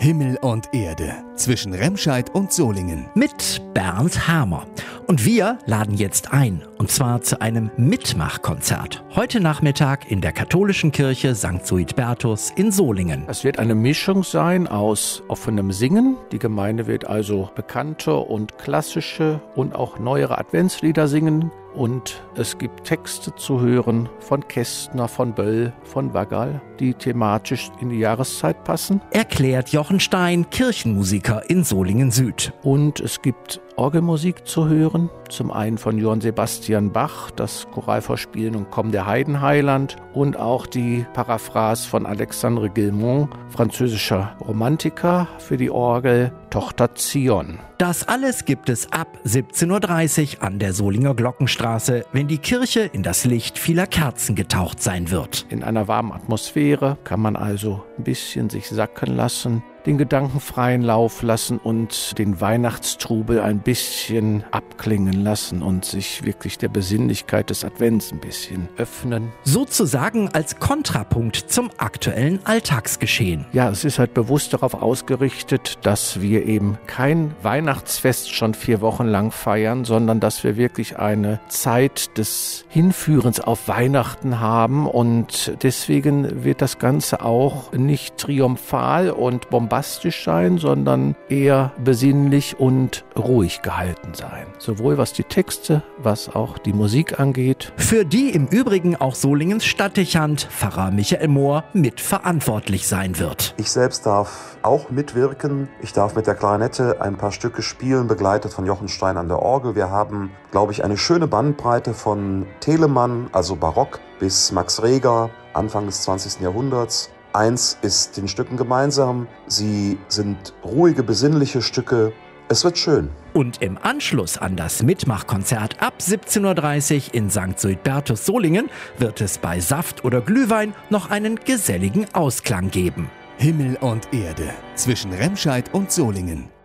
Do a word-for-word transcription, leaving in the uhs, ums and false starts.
Himmel und Erde zwischen Remscheid und Solingen. Mit Bernd Hamer. Und wir laden jetzt ein, und zwar zu einem Mitmachkonzert. Heute Nachmittag in der katholischen Kirche Sankt Suidbertus in Solingen. Es wird eine Mischung sein aus offenem Singen. Die Gemeinde wird also bekannte und klassische und auch neuere Adventslieder singen. Und es gibt Texte zu hören von Kästner, von Böll, von Waggerl, die thematisch in die Jahreszeit passen. Erklärt Jochen Stein, Kirchenmusiker in Solingen Süd. Und es gibt Orgelmusik zu hören, zum einen von Johann Sebastian Bach, das Choralvorspielen und Komm der Heidenheiland und auch die Paraphrase von Alexandre Guilmont, französischer Romantiker, für die Orgel Tochter Zion. Das alles gibt es ab siebzehn Uhr dreißig an der Solinger Glockenstraße, wenn die Kirche in das Licht vieler Kerzen getaucht sein wird. In einer warmen Atmosphäre kann man also ein bisschen sich sacken lassen, den Gedanken freien Lauf lassen und den Weihnachtstrubel ein bisschen abklingen lassen und sich wirklich der Besinnlichkeit des Advents ein bisschen öffnen. Sozusagen als Kontrapunkt zum aktuellen Alltagsgeschehen. Ja, es ist halt bewusst darauf ausgerichtet, dass wir eben kein Weihnachtsfest schon vier Wochen lang feiern, sondern dass wir wirklich eine Zeit des Hinführens auf Weihnachten haben, und deswegen wird das Ganze auch nicht triumphal und bombastisch bombastisch sein, sondern eher besinnlich und ruhig gehalten sein. Sowohl was die Texte, was auch die Musik angeht. Für die im Übrigen auch Solingens Stadtdechant, Pfarrer Michael Mohr, mitverantwortlich sein wird. Ich selbst darf auch mitwirken. Ich darf mit der Klarinette ein paar Stücke spielen, begleitet von Jochen Stein an der Orgel. Wir haben, glaube ich, eine schöne Bandbreite von Telemann, also Barock, bis Max Reger, Anfang des zwanzigsten Jahrhunderts. Eins ist den Stücken gemeinsam, sie sind ruhige, besinnliche Stücke. Es wird schön. Und im Anschluss an das Mitmachkonzert ab siebzehn Uhr dreißig in Sankt Suidbertus Solingen wird es bei Saft oder Glühwein noch einen geselligen Ausklang geben. Himmel und Erde zwischen Remscheid und Solingen.